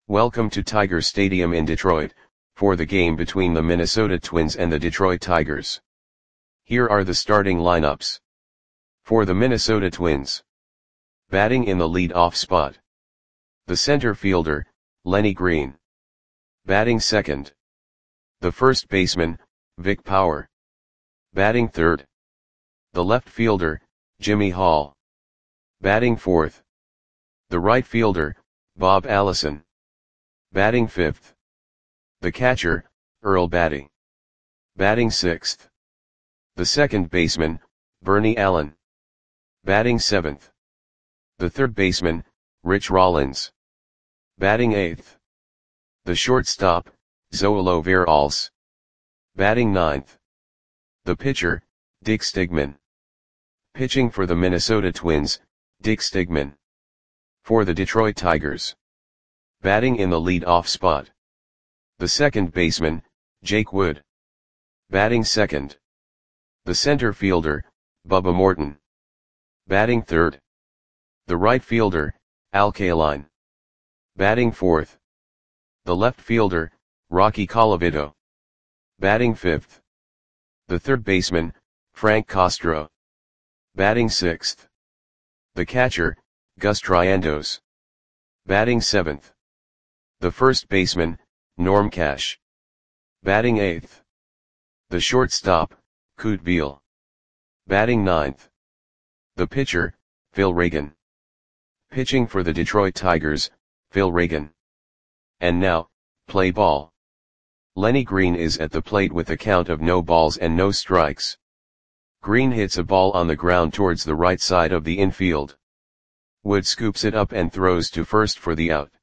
Welcome to Tiger Stadium in Detroit, for the game between the Minnesota Twins and the Detroit Tigers. Here are the starting lineups. For the Minnesota Twins. Batting in the lead-off spot. The center fielder, Lenny Green. Batting second. The first baseman, Vic Power. Batting third. The left fielder, Jimmy Hall. Batting fourth. The right fielder, Bob Allison. Batting fifth. The catcher, Earl Battey. Batting sixth. The second baseman, Bernie Allen. Batting seventh. The third baseman, Rich Rollins. Batting eighth. The shortstop, Zoilo Veralles. Batting ninth. The pitcher, Dick Stigman. Pitching for the Minnesota Twins, Dick Stigman. For the Detroit Tigers. Batting in the lead-off spot. The second baseman, Jake Wood. Batting second. The center fielder, Bubba Morton. Batting third. The right fielder, Al Kaline. Batting fourth. The left fielder, Rocky Colavito. Batting fifth. The third baseman, Frank Castro. Batting sixth. The catcher, Gus Triandos. Batting seventh. The first baseman, Norm Cash. Batting eighth. The shortstop, Kute Beal. Batting ninth. The pitcher, Phil Reagan. Pitching for the Detroit Tigers, Phil Reagan. And now, play ball. Lenny Green is at the plate with a count of no balls and no strikes. Green hits a ball on the ground towards the right side of the infield. Wood scoops it up and throws to first for the out.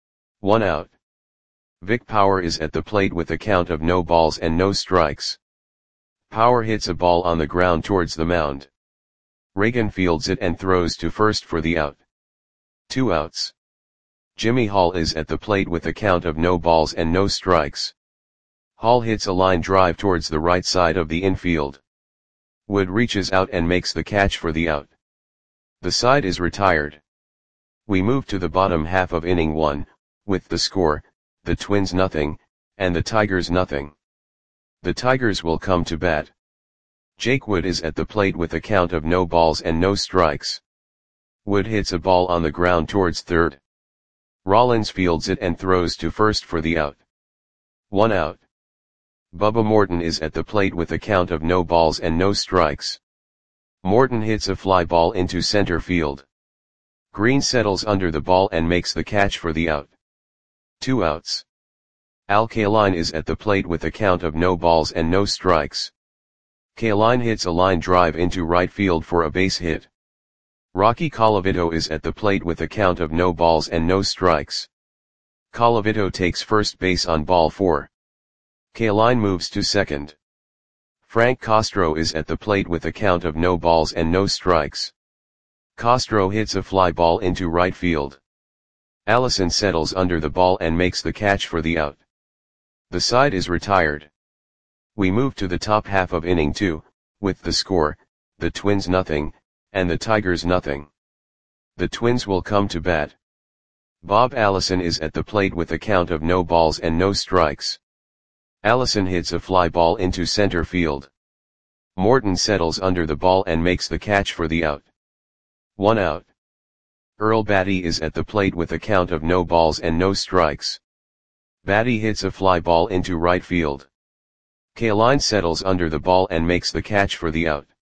1 out. Vic Power is at the plate with a count of no balls and no strikes. Power hits a ball on the ground towards the mound. Reagan fields it and throws to first for the out. 2 outs. Jimmy Hall is at the plate with a count of no balls and no strikes. Hall hits a line drive towards the right side of the infield. Wood reaches out and makes the catch for the out. The side is retired. We move to the bottom half of inning 1, with the score, the Twins nothing, and the Tigers nothing. The Tigers will come to bat. Jake Wood is at the plate with a count of no balls and no strikes. Wood hits a ball on the ground towards third. Rollins fields it and throws to first for the out. 1 out. Bubba Morton is at the plate with a count of no balls and no strikes. Morton hits a fly ball into center field. Green settles under the ball and makes the catch for the out. 2 outs. Al Kaline is at the plate with a count of no balls and no strikes. Kaline hits a line drive into right field for a base hit. Rocky Colavito is at the plate with a count of no balls and no strikes. Colavito takes first base on ball 4. Kaline moves to second. Frank Castro is at the plate with a count of no balls and no strikes. Castro hits a fly ball into right field. Allison settles under the ball and makes the catch for the out. The side is retired. We move to the top half of inning 2, with the score, the Twins nothing, and the Tigers nothing. The Twins will come to bat. Bob Allison is at the plate with a count of no balls and no strikes. Allison hits a fly ball into center field. Morton settles under the ball and makes the catch for the out. 1 out. Earl Battey is at the plate with a count of no balls and no strikes. Battey hits a fly ball into right field. Kaline settles under the ball and makes the catch for the out.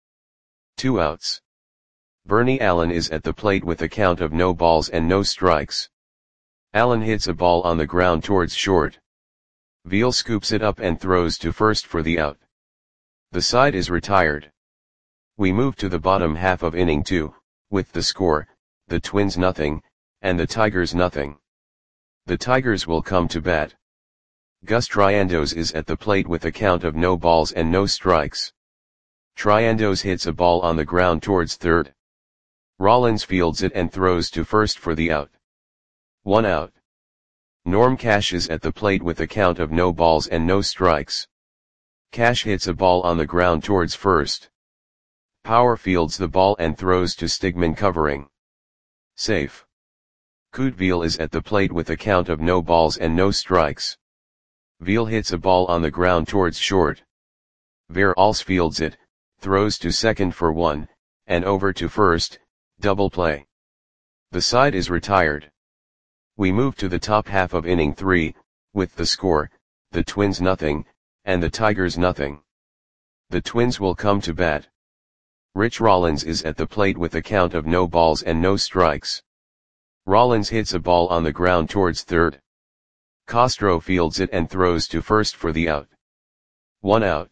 2 outs. Bernie Allen is at the plate with a count of no balls and no strikes. Allen hits a ball on the ground towards short. Veal scoops it up and throws to first for the out. The side is retired. We move to the bottom half of inning 2, with the score, the Twins nothing, and the Tigers nothing. The Tigers will come to bat. Gus Triandos is at the plate with a count of no balls and no strikes. Triandos hits a ball on the ground towards third. Rollins fields it and throws to first for the out. 1 out. Norm Cash is at the plate with a count of no balls and no strikes. Cash hits a ball on the ground towards first. Power fields the ball and throws to Stigman covering. Safe. Kootveal is at the plate with a count of no balls and no strikes. Veal hits a ball on the ground towards short. Verals fields it, throws to second for 1, and over to first, double play. The side is retired. We move to the top half of inning 3, with the score, the Twins nothing, and the Tigers nothing. The Twins will come to bat. Rich Rollins is at the plate with a count of no balls and no strikes. Rollins hits a ball on the ground towards third. Castro fields it and throws to first for the out. 1 out.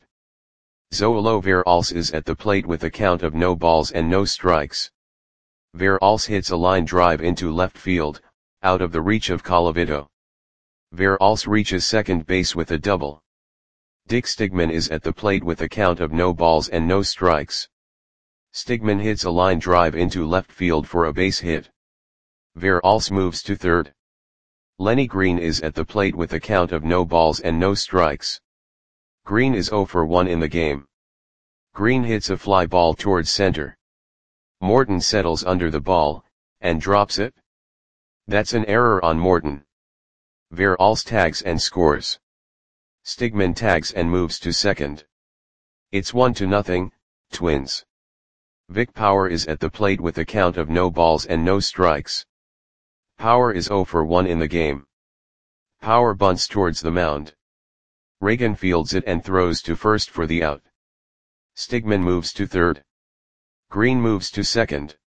Zoilo Verals is at the plate with a count of no balls and no strikes. Verals hits a line drive into left field, out of the reach of Colavito. Verals reaches second base with a double. Dick Stigman is at the plate with a count of no balls and no strikes. Stigman hits a line drive into left field for a base hit. Verals moves to third. Lenny Green is at the plate with a count of no balls and no strikes. Green is 0 for 1 in the game. Green hits a fly ball towards center. Morton settles under the ball, and drops it. That's an error on Morton. Verals tags and scores. Stigman tags and moves to second. It's 1-0, Twins. Vic Power is at the plate with a count of no balls and no strikes. Power is 0 for 1 in the game. Power bunts towards the mound. Reagan fields it and throws to first for the out. Stigman moves to third. Green moves to second.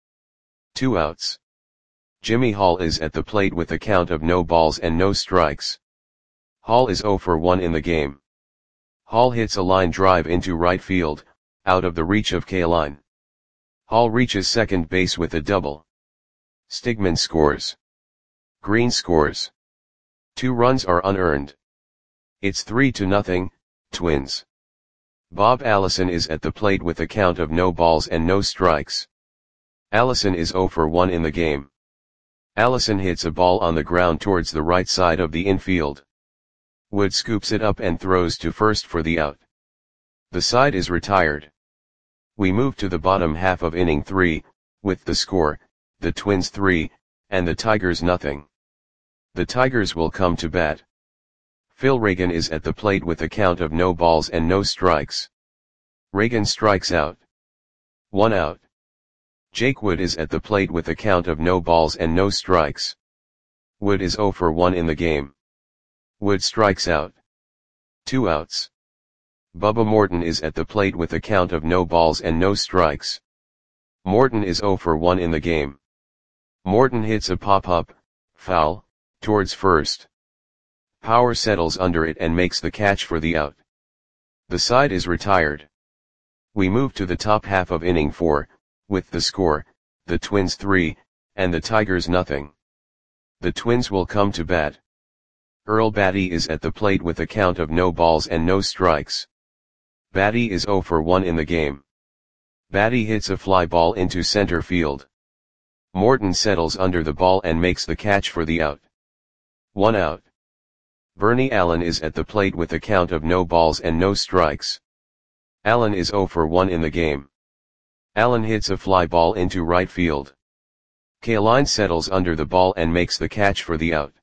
2 outs. Jimmy Hall is at the plate with a count of no balls and no strikes. Hall is 0 for 1 in the game. Hall hits a line drive into right field, out of the reach of Kaline. Hall reaches second base with a double. Stigman scores. Green scores. 2 runs are unearned. It's 3-0, Twins. Bob Allison is at the plate with a count of no balls and no strikes. Allison is 0 for 1 in the game. Allison hits a ball on the ground towards the right side of the infield. Wood scoops it up and throws to first for the out. The side is retired. We move to the bottom half of inning 3, with the score, the Twins 3, and the Tigers nothing. The Tigers will come to bat. Phil Reagan is at the plate with a count of no balls and no strikes. Reagan strikes out. 1 out. Jake Wood is at the plate with a count of no balls and no strikes. Wood is 0 for 1 in the game. Wood strikes out. 2 outs. Bubba Morton is at the plate with a count of no balls and no strikes. Morton is 0 for 1 in the game. Morton hits a pop-up, foul, towards first. Power settles under it and makes the catch for the out. The side is retired. We move to the top half of inning 4, with the score, the Twins 3, and the Tigers nothing. The Twins will come to bat. Earl Batty is at the plate with a count of no balls and no strikes. Batty is 0 for 1 in the game. Batty hits a fly ball into center field. Morton settles under the ball and makes the catch for the out. 1 out. Bernie Allen is at the plate with a count of no balls and no strikes. Allen is 0 for 1 in the game. Allen hits a fly ball into right field. Kaline settles under the ball and makes the catch for the out.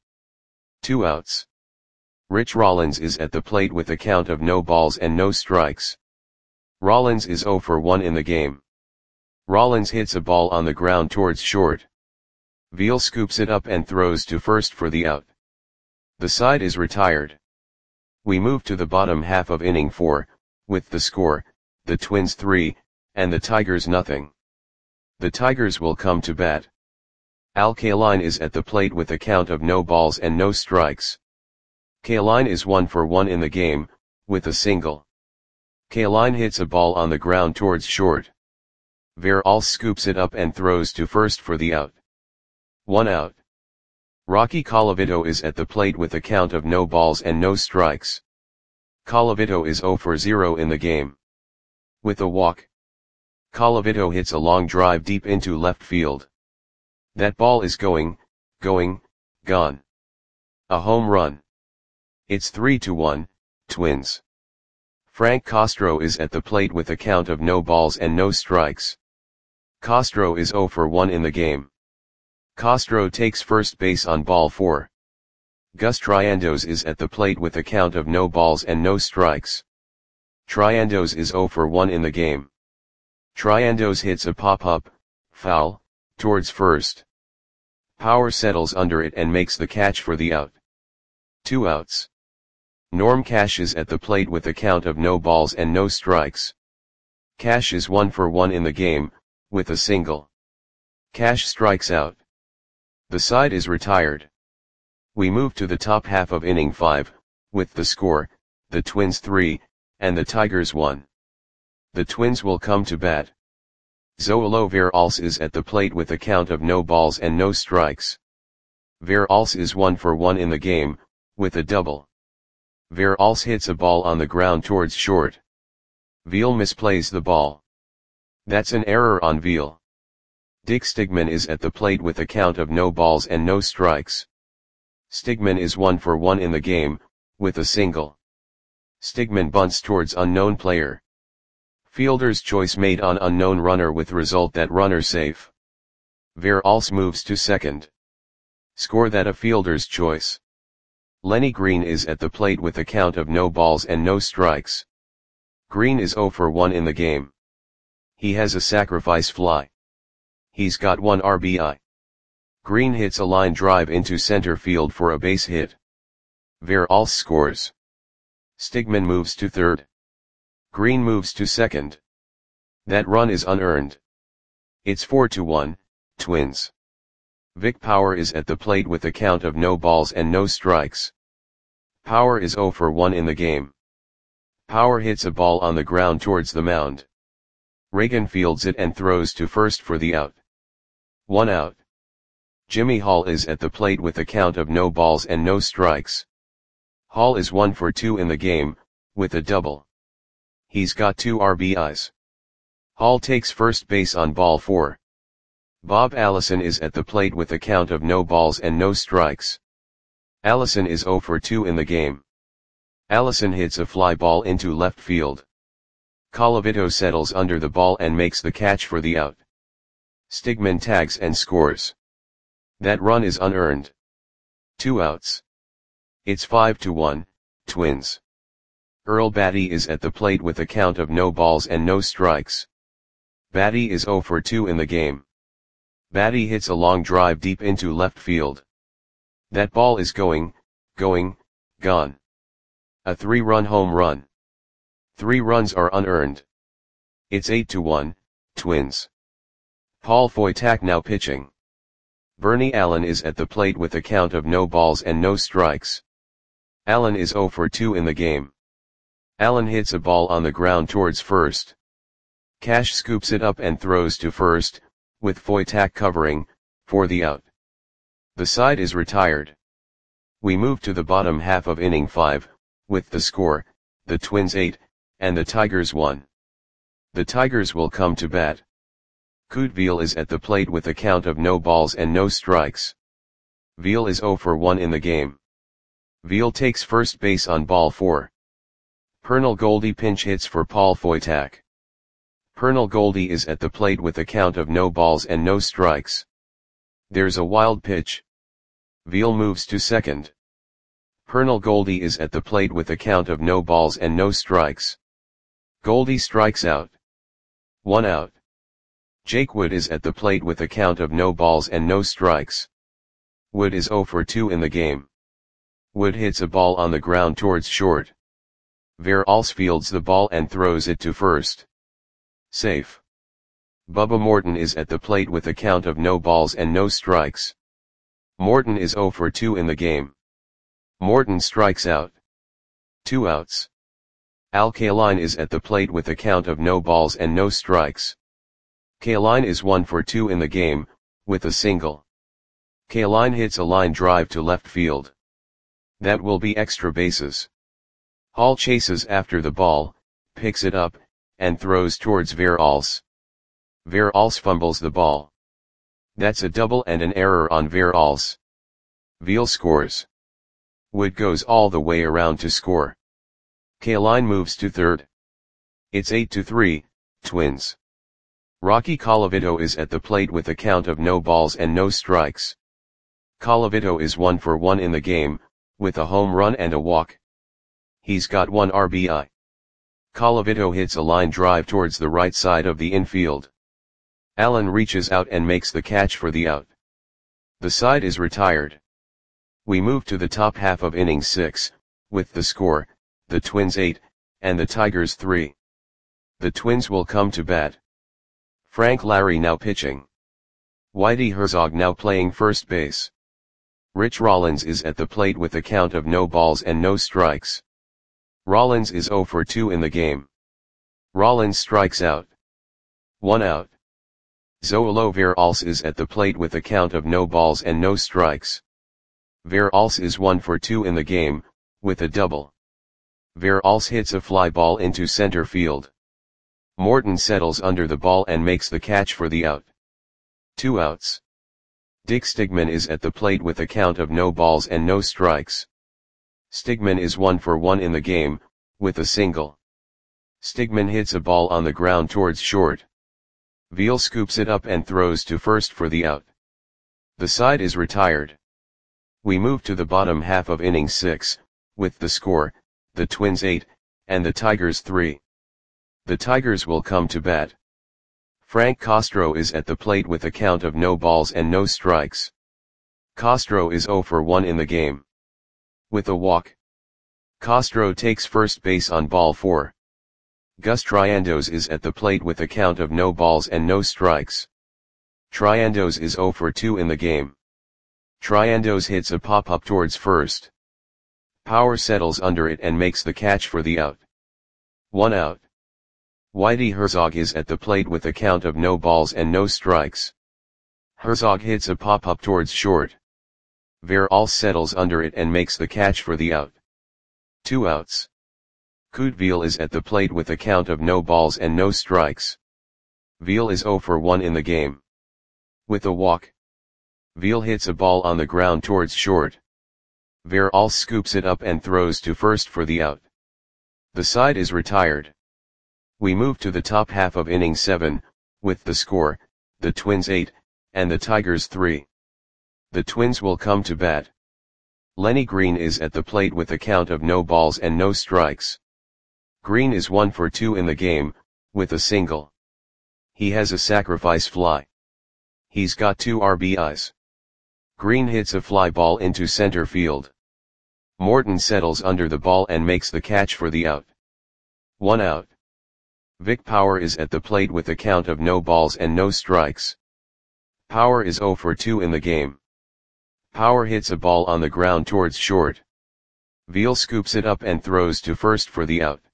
2 outs. Rich Rollins is at the plate with a count of no balls and no strikes. Rollins is 0 for 1 in the game. Rollins hits a ball on the ground towards short. Veal scoops it up and throws to first for the out. The side is retired. We move to the bottom half of inning 4, with the score, the Twins 3, and the Tigers nothing. The Tigers will come to bat. Al Kaline is at the plate with a count of no balls and no strikes. Kaline is 1 for 1 in the game, with a single. Kaline hits a ball on the ground towards short. Verals scoops it up and throws to first for the out. 1 out. Rocky Colavito is at the plate with a count of no balls and no strikes. Colavito is 0 for 0 in the game. With a walk. Colavito hits a long drive deep into left field. That ball is gone. A home run. It's 3-1, Twins. Frank Castro is at the plate with a count of no balls and no strikes. Castro is 0 for 1 in the game. Castro takes first base on ball 4. Gus Triandos is at the plate with a count of no balls and no strikes. Triandos is 0 for 1 in the game. Triandos hits a pop-up, foul, towards first. Power settles under it and makes the catch for the out. 2 outs. Norm Cash is at the plate with a count of no balls and no strikes. Cash is 1 for 1 in the game, with a single. Cash strikes out. The side is retired. We move to the top half of inning 5, with the score, the Twins 3, and the Tigers 1. The Twins will come to bat. Zoilo Veralce is at the plate with a count of no balls and no strikes. Veralce is 1 for 1 in the game, with a double. Veralce hits a ball on the ground towards short. Veal misplays the ball. That's an error on Veal. Dick Stigman is at the plate with a count of no balls and no strikes. Stigman is 1 for 1 in the game, with a single. Stigman bunts towards unknown player. Fielder's choice made on unknown runner with result that runner safe. Veralce moves to second. Score that a fielder's choice. Lenny Green is at the plate with a count of no balls and no strikes. Green is 0 for 1 in the game. He has a sacrifice fly. He's got 1 RBI. Green hits a line drive into center field for a base hit. Veralce scores. Stigman moves to third. Green moves to second. That run is unearned. It's 4-1, Twins. Vic Power is at the plate with a count of no balls and no strikes. Power is 0 for 1 in the game. Power hits a ball on the ground towards the mound. Reagan fields it and throws to first for the out. 1 out. Jimmy Hall is at the plate with a count of no balls and no strikes. Hall is 1 for 2 in the game, with a double. He's got 2 RBIs. Hall takes first base on ball 4. Bob Allison is at the plate with a count of no balls and no strikes. Allison is 0 for 2 in the game. Allison hits a fly ball into left field. Colavito settles under the ball and makes the catch for the out. Stigman tags and scores. That run is unearned. 2 outs. It's 5-1, Twins. Earl Batty is at the plate with a count of no balls and no strikes. Batty is 0 for 2 in the game. Batty hits a long drive deep into left field. That ball is gone. A 3-run home run. 3 runs are unearned. It's 8-1, Twins. Paul Foytak now pitching. Bernie Allen is at the plate with a count of no balls and no strikes. Allen is 0 for 2 in the game. Allen hits a ball on the ground towards first. Cash scoops it up and throws to first, with Foytak covering, for the out. The side is retired. We move to the bottom half of inning 5, with the score, the Twins 8, and the Tigers 1. The Tigers will come to bat. Kute Veal is at the plate with a count of no balls and no strikes. Veal is 0 for 1 in the game. Veal takes first base on ball 4. Pernell Goldie pinch hits for Paul Foytak. Pernell Goldie is at the plate with a count of no balls and no strikes. There's a wild pitch. Veal moves to second. Pernell Goldie is at the plate with a count of no balls and no strikes. Goldie strikes out. 1 out. Jake Wood is at the plate with a count of no balls and no strikes. Wood is 0 for 2 in the game. Wood hits a ball on the ground towards short. Veralce fields the ball and throws it to first. Safe. Bubba Morton is at the plate with a count of no balls and no strikes. Morton is 0 for 2 in the game. Morton strikes out. 2 outs. Al Kaline is at the plate with a count of no balls and no strikes. Kaline is 1 for 2 in the game, with a single. Kaline hits a line drive to left field. That will be extra bases. Hall chases after the ball, picks it up, and throws towards Veralce. Veralce fumbles the ball. That's a double and an error on Veralce. Veal scores. Wood goes all the way around to score. Kaline moves to third. It's 8-3, Twins. Rocky Colavito is at the plate with a count of no balls and no strikes. Colavito is 1 for 1 in the game, with a home run and a walk. He's got 1 RBI. Colavito hits a line drive towards the right side of the infield. Allen reaches out and makes the catch for the out. The side is retired. We move to the top half of inning 6, with the score, the Twins 8, and the Tigers 3. The Twins will come to bat. Frank Larry now pitching. Whitey Herzog now playing first base. Rich Rollins is at the plate with a count of no balls and no strikes. Rollins is 0 for 2 in the game. Rollins strikes out. 1 out. Zoilo Veralce is at the plate with a count of no balls and no strikes. Veralce is 1 for 2 in the game, with a double. Veralce hits a fly ball into center field. Morton settles under the ball and makes the catch for the out. 2 outs. Dick Stigman is at the plate with a count of no balls and no strikes. Stigman is 1 for 1 in the game, with a single. Stigman hits a ball on the ground towards short. Veal scoops it up and throws to first for the out. The side is retired. We move to the bottom half of inning 6, with the score, the Twins 8, and the Tigers 3. The Tigers will come to bat. Frank Castro is at the plate with a count of no balls and no strikes. Castro is 0 for 1 in the game. With a walk. Castro takes first base on ball 4. Gus Triandos is at the plate with a count of no balls and no strikes. Triandos is 0 for 2 in the game. Triandos hits a pop-up towards first. Power settles under it and makes the catch for the out. 1 out. Whitey Herzog is at the plate with a count of no balls and no strikes. Herzog hits a pop-up towards short. Veralce settles under it and makes the catch for the out. 2 outs. Kute Veal is at the plate with a count of no balls and no strikes. Veal is 0 for 1 in the game. With a walk. Veal hits a ball on the ground towards short. Veralce scoops it up and throws to first for the out. The side is retired. We move to the top half of inning 7, with the score, the Twins 8, and the Tigers 3. The Twins will come to bat. Lenny Green is at the plate with a count of no balls and no strikes. Green is 1 for 2 in the game, with a single. He has a sacrifice fly. He's got 2 RBIs. Green hits a fly ball into center field. Morton settles under the ball and makes the catch for the out. 1 out. Vic Power is at the plate with a count of no balls and no strikes. Power is 0 for 2 in the game. Power hits a ball on the ground towards short. Veal scoops it up and throws to first for the out.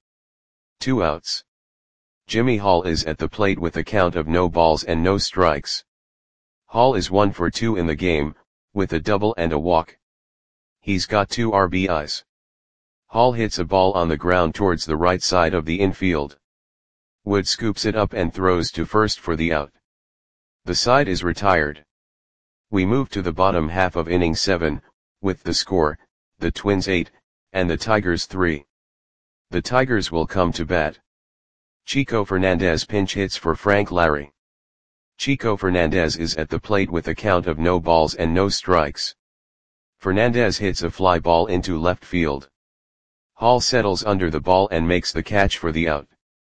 2 outs. Jimmy Hall is at the plate with a count of no balls and no strikes. Hall is 1 for 2 in the game, with a double and a walk. He's got 2 RBIs. Hall hits a ball on the ground towards the right side of the infield. Wood scoops it up and throws to first for the out. The side is retired. We move to the bottom half of inning 7, with the score, the Twins 8, and the Tigers 3. The Tigers will come to bat. Chico Fernandez pinch hits for Frank Larry. Chico Fernandez is at the plate with a count of no balls and no strikes. Fernandez hits a fly ball into left field. Hall settles under the ball and makes the catch for the out.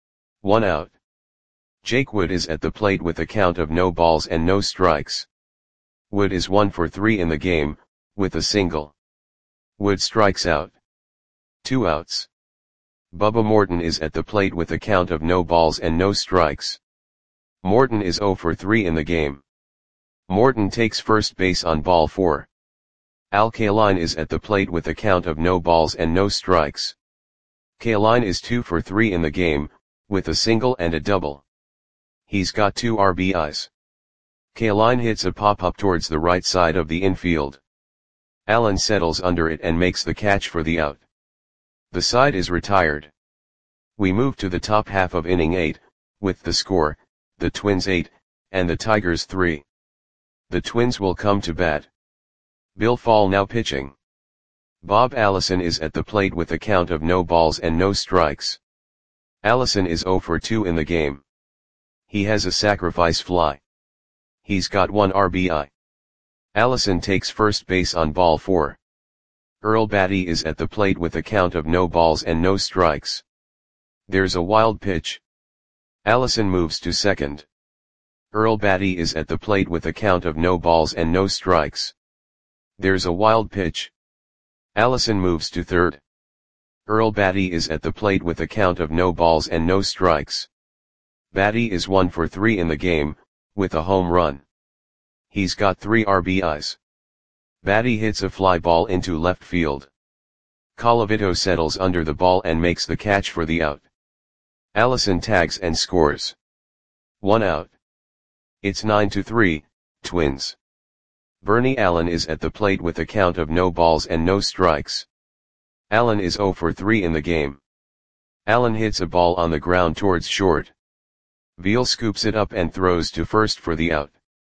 1 out. Jake Wood is at the plate with a count of no balls and no strikes. Wood is 1 for 3 in the game, with a single. Wood strikes out. 2 outs. Bubba Morton is at the plate with a count of no balls and no strikes. Morton is 0 for 3 in the game. Morton takes first base on ball 4. Al Kaline is at the plate with a count of no balls and no strikes. Kaline is 2 for 3 in the game, with a single and a double. He's got 2 RBIs. Kaline hits a pop-up towards the right side of the infield. Allen settles under it and makes the catch for the out. The side is retired. We move to the top half of inning 8, with the score, the Twins 8, and the Tigers 3. The Twins will come to bat. Bill Fall now pitching. Bob Allison is at the plate with a count of no balls and no strikes. Allison is 0 for 2 in the game. He has a sacrifice fly. He's got 1 RBI. Allison takes first base on ball 4. Earl Batty is at the plate with a count of no balls and no strikes. There's a wild pitch. Allison moves to second. Earl Batty is at the plate with a count of no balls and no strikes. There's a wild pitch. Allison moves to third. Earl Batty is at the plate with a count of no balls and no strikes. Batty is 1 for 3 in the game, with a home run. He's got 3 RBIs. Batty hits a fly ball into left field. Colavito settles under the ball and makes the catch for the out. Allison tags and scores. 1 out. It's 9-3, Twins. Bernie Allen is at the plate with a count of no balls and no strikes. Allen is 0 for 3 in the game. Allen hits a ball on the ground towards short. Veal scoops it up and throws to first for the out.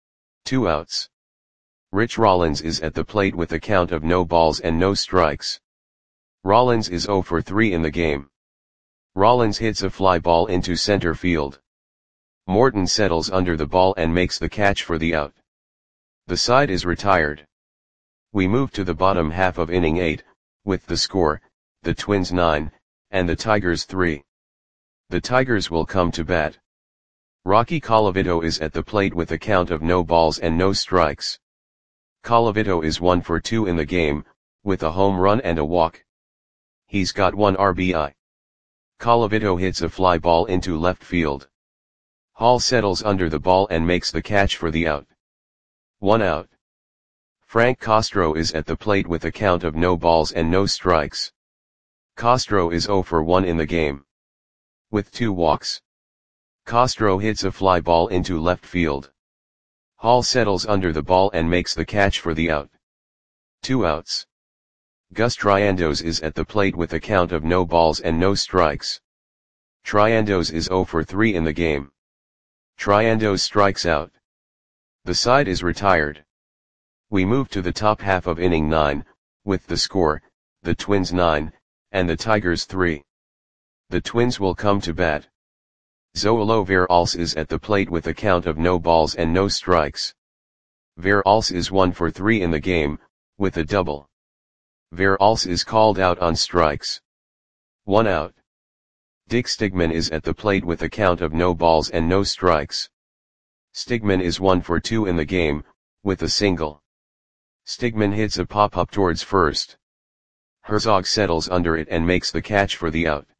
2 outs. Rich Rollins is at the plate with a count of no balls and no strikes. Rollins is 0 for 3 in the game. Rollins hits a fly ball into center field. Morton settles under the ball and makes the catch for the out. The side is retired. We move to the bottom half of inning 8, with the score, the Twins 9, and the Tigers 3. The Tigers will come to bat. Rocky Colavito is at the plate with a count of no balls and no strikes. Colavito is 1 for 2 in the game, with a home run and a walk. He's got 1 RBI. Colavito hits a fly ball into left field. Hall settles under the ball and makes the catch for the out. 1 out. Frank Castro is at the plate with a count of no balls and no strikes. Castro is 0 for 1 in the game. With 2 walks. Castro hits a fly ball into left field. Hall settles under the ball and makes the catch for the out. 2 outs. Gus Triandos is at the plate with a count of no balls and no strikes. Triandos is 0 for 3 in the game. Triandos strikes out. The side is retired. We move to the top half of inning 9, with the score, the Twins 9, and the Tigers 3. The Twins will come to bat. Zoilo Veralles is at the plate with a count of no balls and no strikes. Veralles is 1 for 3 in the game, with a double. Veralles is called out on strikes. 1 out. Dick Stigman is at the plate with a count of no balls and no strikes. Stigman is 1 for 2 in the game, with a single. Stigman hits a pop-up towards first. Herzog settles under it and makes the catch for the out.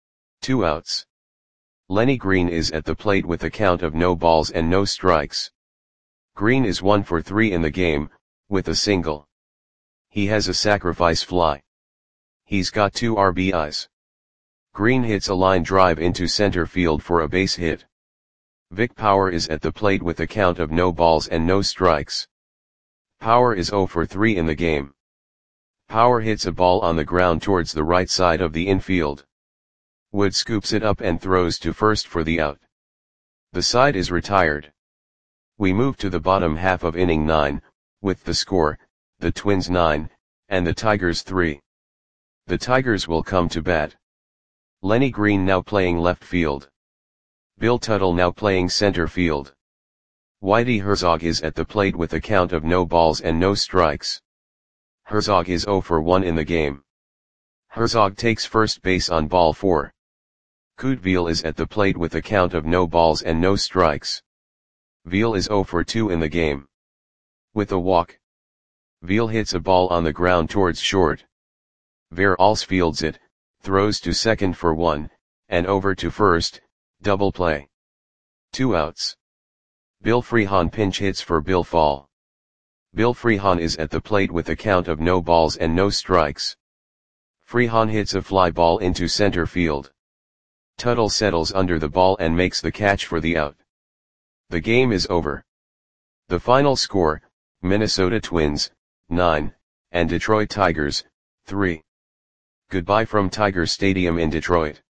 2 outs. Lenny Green is at the plate with a count of no balls and no strikes. Green is 1 for 3 in the game, with a single. He has a sacrifice fly. He's got 2 RBIs. Green hits a line drive into center field for a base hit. Vic Power is at the plate with a count of no balls and no strikes. Power is 0 for 3 in the game. Power hits a ball on the ground towards the right side of the infield. Wood scoops it up and throws to first for the out. The side is retired. We move to the bottom half of inning 9, with the score, the Twins 9, and the Tigers 3. The Tigers will come to bat. Lenny Green now playing left field. Bill Tuttle now playing center field. Whitey Herzog is at the plate with a count of no balls and no strikes. Herzog is 0 for 1 in the game. Herzog takes first base on ball 4. Kute Veal is at the plate with a count of no balls and no strikes. Veal is 0 for 2 in the game. With a walk. Veal hits a ball on the ground towards short. Veralles fields it, throws to second for 1, and over to first, double play. 2 outs. Bill Freehan pinch hits for Bill Fall. Bill Freehan is at the plate with a count of no balls and no strikes. Freehan hits a fly ball into center field. Tuttle settles under the ball and makes the catch for the out. The game is over. The final score, Minnesota Twins, 9, and Detroit Tigers, 3. Goodbye from Tiger Stadium in Detroit.